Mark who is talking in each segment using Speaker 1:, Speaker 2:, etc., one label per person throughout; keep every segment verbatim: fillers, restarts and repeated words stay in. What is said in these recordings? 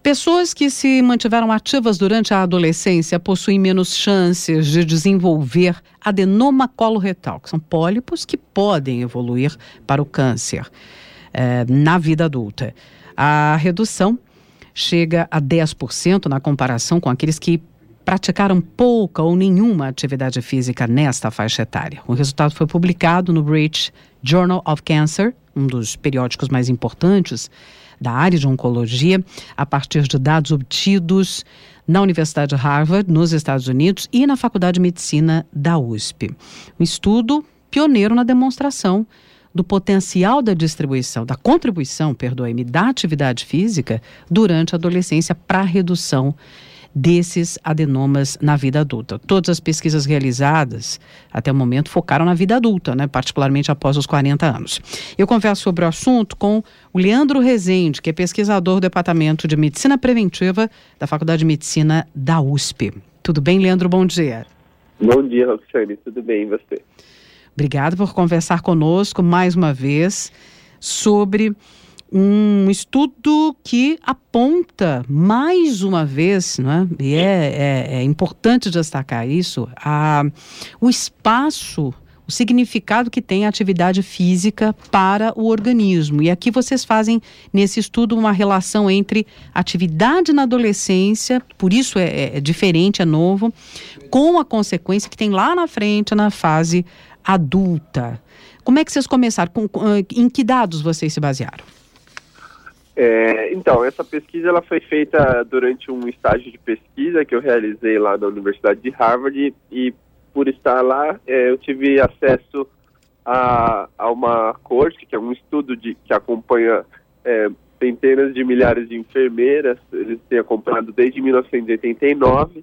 Speaker 1: Pessoas que se mantiveram ativas durante a adolescência possuem menos chances de desenvolver adenoma coloretal, que são pólipos que podem evoluir para o câncer eh, na vida adulta. A redução chega a dez por cento na comparação com aqueles que praticaram pouca ou nenhuma atividade física nesta faixa etária. O resultado foi publicado no British Journal of Cancer, um dos periódicos mais importantes da área de oncologia, a partir de dados obtidos na Universidade de Harvard, nos Estados Unidos, e na Faculdade de Medicina da U S P. Um estudo pioneiro na demonstração do potencial da distribuição, da contribuição, perdoe-me, da atividade física durante a adolescência para a redução desses adenomas na vida adulta. Todas as pesquisas realizadas até o momento focaram na vida adulta, né, particularmente após os quarenta anos. Eu converso sobre o assunto com o Leandro Rezende, que é pesquisador do Departamento de Medicina Preventiva da Faculdade de Medicina da U S P. Tudo bem, Leandro? Bom dia.
Speaker 2: Bom dia, Roxane. Tudo bem, e você?
Speaker 1: Obrigado por conversar conosco mais uma vez sobre um estudo que aponta mais uma vez, não é? E é, é, é importante destacar isso, a, o espaço, o significado que tem a atividade física para o organismo. E aqui vocês fazem nesse estudo uma relação entre atividade na adolescência, por isso é, é diferente, é novo, com a consequência que tem lá na frente, na fase adulta. Como é que vocês começaram? Com, com, em que dados vocês se basearam?
Speaker 2: É, então, essa pesquisa ela foi feita durante um estágio de pesquisa que eu realizei lá na Universidade de Harvard e, por estar lá, é, eu tive acesso a, a uma coorte, que é um estudo de, que acompanha é, centenas de milhares de enfermeiras. Eles têm acompanhado desde mil novecentos e oitenta e nove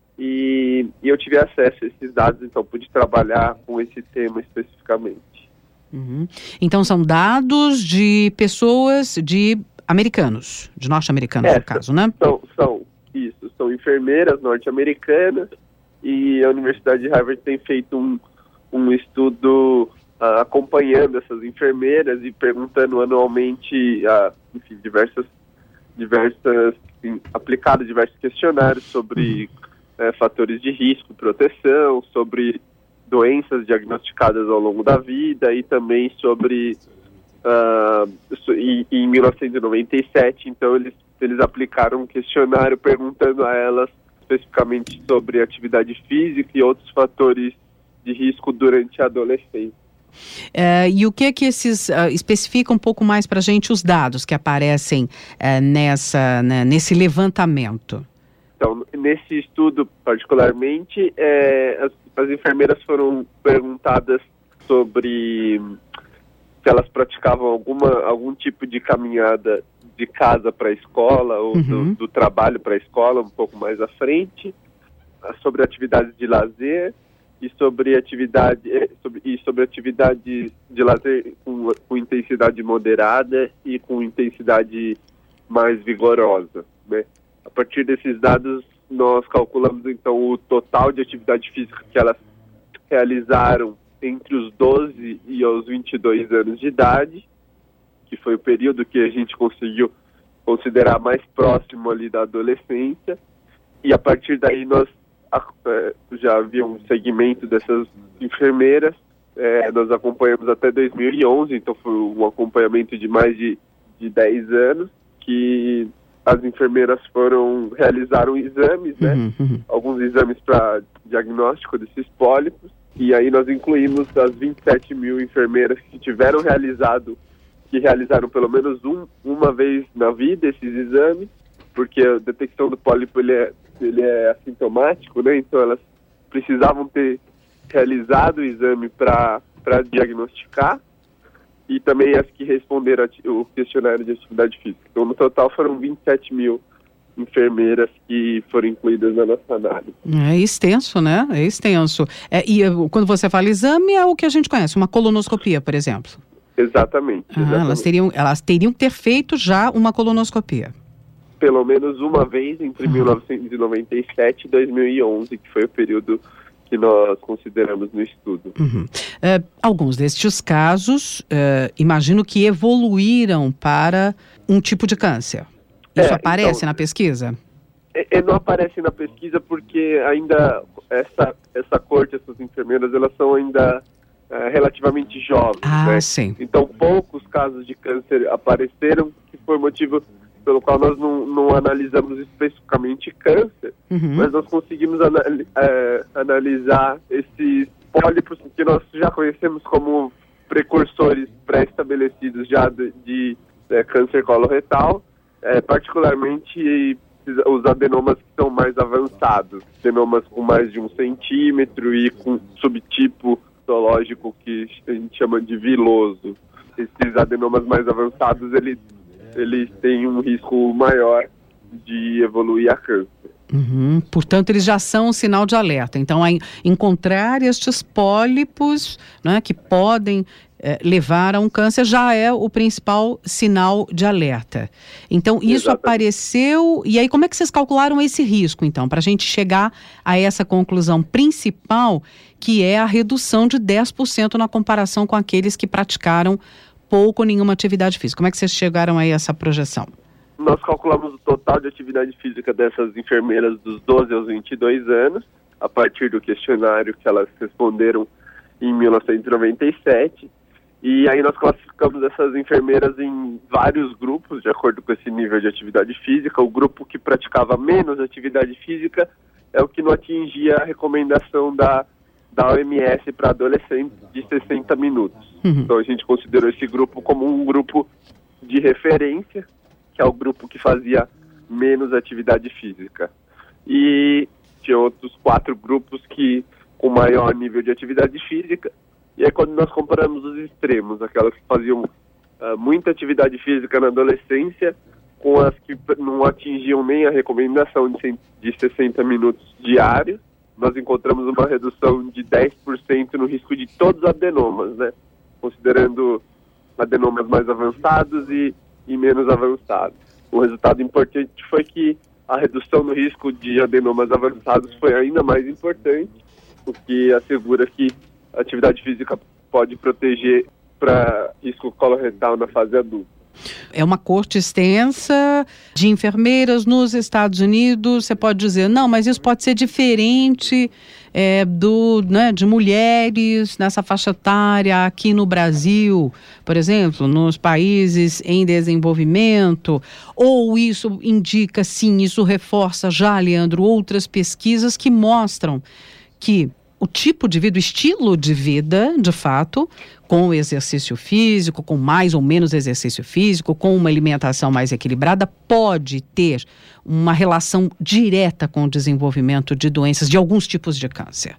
Speaker 2: e, e eu tive acesso a esses dados, então pude trabalhar com esse tema especificamente.
Speaker 1: Uhum. Então, são dados de pessoas de americanos, de norte-americanos, é, no caso, né?
Speaker 2: São, são, isso, são enfermeiras norte-americanas e a Universidade de Harvard tem feito um, um estudo uh, acompanhando essas enfermeiras e perguntando anualmente, uh, enfim, diversas, diversas, enfim, aplicado diversos questionários sobre uhum. uh, fatores de risco, proteção, sobre doenças diagnosticadas ao longo da vida e também sobre Uh, e, e em mil novecentos e noventa e sete, então eles, eles aplicaram um questionário perguntando a elas especificamente sobre atividade física e outros fatores de risco durante a adolescência.
Speaker 1: Uh, e o que é que esses uh, especificam um pouco mais para a gente os dados que aparecem uh, nessa, né, nesse levantamento?
Speaker 2: Então, nesse estudo particularmente, é, as, as enfermeiras foram perguntadas sobre se elas praticavam alguma, algum tipo de caminhada de casa para a escola ou uhum. do, do trabalho para a escola, um pouco mais à frente, sobre atividades de lazer e sobre atividade sobre, e sobre atividades de lazer com, com intensidade moderada e com intensidade mais vigorosa, né? A partir desses dados, nós calculamos então o total de atividade física que elas realizaram entre os doze e os vinte e dois anos de idade, que foi o período que a gente conseguiu considerar mais próximo ali da adolescência, e a partir daí nós é, já havia um segmento dessas enfermeiras, é, nós acompanhamos até dois mil e onze, então foi um acompanhamento de mais de, de dez anos, que as enfermeiras foram, realizaram exames, né, uhum, uhum. alguns exames para diagnóstico desses pólipos. E aí nós incluímos as vinte e sete mil enfermeiras que tiveram realizado, que realizaram pelo menos um, uma vez na vida esses exames, porque a detecção do pólipo ele é, ele é assintomático, né? Então elas precisavam ter realizado o exame para diagnosticar, e também as que responderam o questionário de atividade física. Então no total foram vinte e sete mil enfermeiras que foram incluídas na nossa análise.
Speaker 1: É extenso, né? É extenso. É, e quando você fala exame, é o que a gente conhece, uma colonoscopia, por exemplo.
Speaker 2: Exatamente.
Speaker 1: Ah,
Speaker 2: exatamente.
Speaker 1: Elas teriam, elas teriam que ter feito já uma colonoscopia.
Speaker 2: Pelo menos uma vez entre uhum. mil novecentos e noventa e sete e dois mil e onze, que foi o período que nós consideramos no estudo.
Speaker 1: Uhum. É, alguns destes casos, é, imagino que evoluíram para um tipo de câncer. Isso
Speaker 2: É,
Speaker 1: aparece
Speaker 2: então,
Speaker 1: na pesquisa?
Speaker 2: É, não aparece na pesquisa porque ainda essa, essa corte, essas enfermeiras, elas são ainda é, relativamente jovens,
Speaker 1: ah,
Speaker 2: né?
Speaker 1: Sim.
Speaker 2: Então poucos casos de câncer apareceram, que foi o motivo pelo qual nós não, não analisamos especificamente câncer,
Speaker 1: Uhum.
Speaker 2: mas nós conseguimos anali é, analisar esses pólipos que nós já conhecemos como precursores pré-estabelecidos já de, de é, câncer coloretal, é, particularmente os adenomas que são mais avançados, adenomas com mais de um centímetro e com subtipo histológico que a gente chama de viloso. Esses adenomas mais avançados, eles, eles têm um risco maior de evoluir a câncer.
Speaker 1: Uhum. Portanto, eles já são um sinal de alerta. Então, a encontrar estes pólipos, né, que podem eh, levar a um câncer já é o principal sinal de alerta. Então, isso
Speaker 2: Exatamente.
Speaker 1: apareceu. E aí, como é que vocês calcularam esse risco, então, para a gente chegar a essa conclusão principal, que é a redução de dez por cento na comparação com aqueles que praticaram pouco ou nenhuma atividade física? Como é que vocês chegaram aí a essa projeção?
Speaker 2: Nós calculamos o total de atividade física dessas enfermeiras dos doze aos vinte e dois anos, a partir do questionário que elas responderam em mil novecentos e noventa e sete. E aí nós classificamos essas enfermeiras em vários grupos, de acordo com esse nível de atividade física. O grupo que praticava menos atividade física é o que não atingia a recomendação da, da O M S para adolescentes de sessenta minutos. Uhum. Então a gente considerou esse grupo como um grupo de referência, que é o grupo que fazia menos atividade física. E tinha outros quatro grupos que com maior nível de atividade física. E aí quando nós comparamos os extremos, aquelas que faziam uh, muita atividade física na adolescência, com as que não atingiam nem a recomendação de, de sessenta minutos diários, nós encontramos uma redução de dez por cento no risco de todos os adenomas, né? Considerando adenomas mais avançados e e menos avançados. O resultado importante foi que a redução no risco de adenomas avançados foi ainda mais importante, o que assegura que a atividade física pode proteger para risco coloretal na fase adulta.
Speaker 1: É uma corte extensa de enfermeiras nos Estados Unidos. Você pode dizer, não, mas isso pode ser diferente é, do, né, de mulheres nessa faixa etária aqui no Brasil, por exemplo, nos países em desenvolvimento, ou isso indica, sim, isso reforça já, Leandro, outras pesquisas que mostram que o tipo de vida, o estilo de vida, de fato, com o exercício físico, com mais ou menos exercício físico, com uma alimentação mais equilibrada, pode ter uma relação direta com o desenvolvimento de doenças, de alguns tipos de câncer.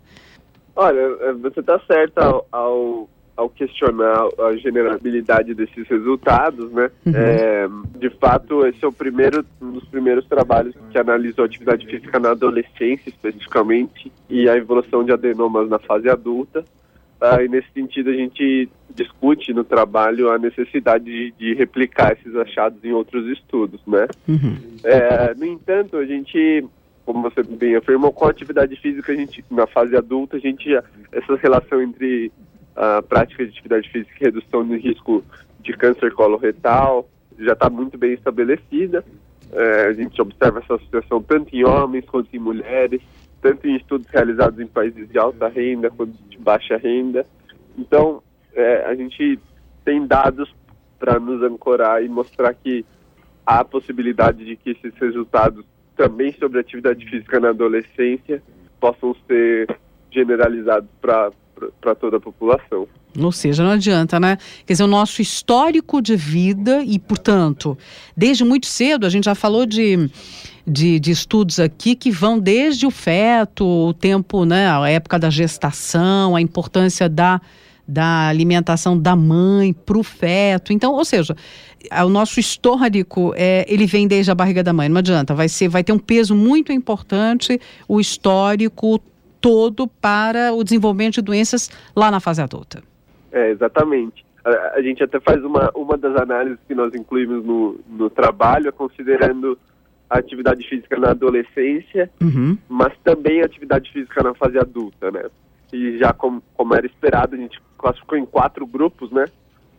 Speaker 1: Olha,
Speaker 2: você está certa ao, ao, ao questionar a generabilidade desses resultados, né? Uhum. É, de fato, esse é o primeiro, um dos primeiros trabalhos que analisou a atividade física na adolescência, especificamente, e a evolução de adenomas na fase adulta. Ah, e nesse sentido a gente discute no trabalho a necessidade de, de replicar esses achados em outros estudos, né? Uhum. É, no entanto, a gente, como você bem afirmou, com a atividade física, a gente, na fase adulta, a gente, essa relação entre a prática de atividade física e redução de risco de câncer coloretal já está muito bem estabelecida. É, a gente observa essa associação tanto em homens quanto em mulheres, tanto em estudos realizados em países de alta renda quanto de baixa renda. Então, é, a gente tem dados para nos ancorar e mostrar que há a possibilidade de que esses resultados, também sobre atividade física na adolescência, possam ser generalizados para para toda a população.
Speaker 1: Ou seja, não adianta, né? Quer dizer, o nosso histórico de vida e, portanto, desde muito cedo, a gente já falou de, de, de estudos aqui que vão desde o feto, o tempo, né, a época da gestação, a importância da, da alimentação da mãe para o feto. Então, ou seja, o nosso histórico, é, ele vem desde a barriga da mãe, não adianta, vai, ser, vai ter um peso muito importante o histórico todo para o desenvolvimento de doenças lá na fase adulta.
Speaker 2: É, exatamente. A, a gente até faz uma, uma das análises que nós incluímos no, no trabalho, considerando a atividade física na adolescência, uhum. mas também a atividade física na fase adulta, né? E já como, como era esperado, a gente classificou em quatro grupos, né?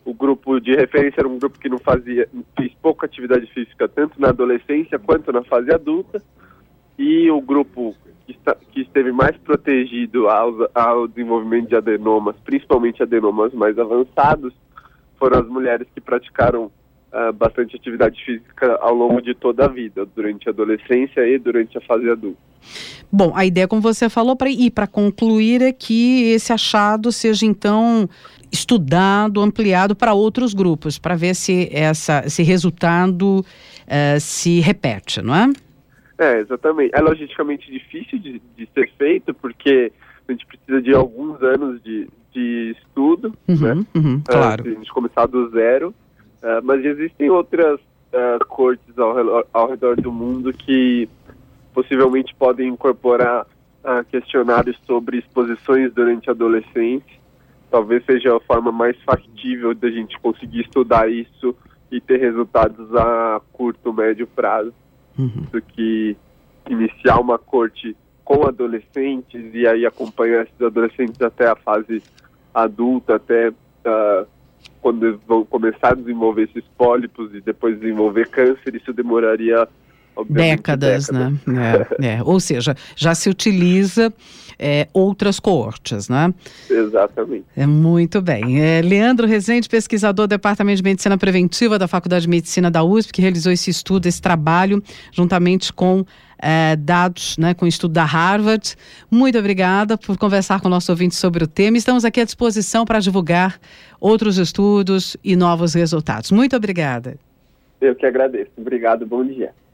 Speaker 2: o grupo de referência era um grupo que não fazia, fez pouca atividade física, tanto na adolescência quanto na fase adulta, e o grupo que, está, que esteve mais protegido ao, ao desenvolvimento de adenomas, principalmente adenomas mais avançados, foram as mulheres que praticaram uh, bastante atividade física ao longo de toda a vida, durante a adolescência e durante a fase adulta.
Speaker 1: Bom, a ideia, como você falou, para ir para concluir, é que esse achado seja, então, estudado, ampliado para outros grupos, para ver se essa, esse resultado uh, se repete, não é?
Speaker 2: É, exatamente. É logisticamente difícil de, de ser feito, porque a gente precisa de alguns anos de, de estudo,
Speaker 1: uhum,
Speaker 2: né?
Speaker 1: Uhum, claro.
Speaker 2: Uh, a gente começar do zero, uh, mas existem outras uh, cortes ao, ao redor do mundo que possivelmente podem incorporar uh, questionários sobre exposições durante a adolescência. Talvez seja a forma mais factível da gente conseguir estudar isso e ter resultados a curto, médio prazo, uhum. do que iniciar uma corte com adolescentes e aí acompanhar esses adolescentes até a fase adulta, até uh, quando eles vão começar a desenvolver esses pólipos e depois desenvolver câncer. Isso demoraria
Speaker 1: Décadas, décadas, né? É, é. Ou seja, já se utiliza é, outras coortes, né?
Speaker 2: Exatamente.
Speaker 1: É, muito bem. É, Leandro Rezende, pesquisador do Departamento de Medicina Preventiva da Faculdade de Medicina da U S P, que realizou esse estudo, esse trabalho, juntamente com é, dados, né, com o estudo da Harvard. Muito obrigada por conversar com o nosso ouvinte sobre o tema. Estamos aqui à disposição para divulgar outros estudos e novos resultados. Muito obrigada.
Speaker 2: Eu que agradeço. Obrigado, bom dia.